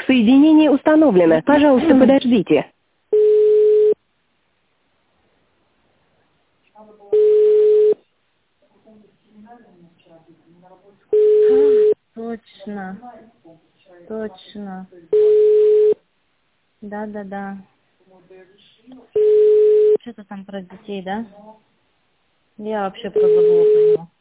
Соединение установлено. Пожалуйста, подождите. Точно. Точно. Да. Что-то там про детей, да? Я вообще про забыла про него.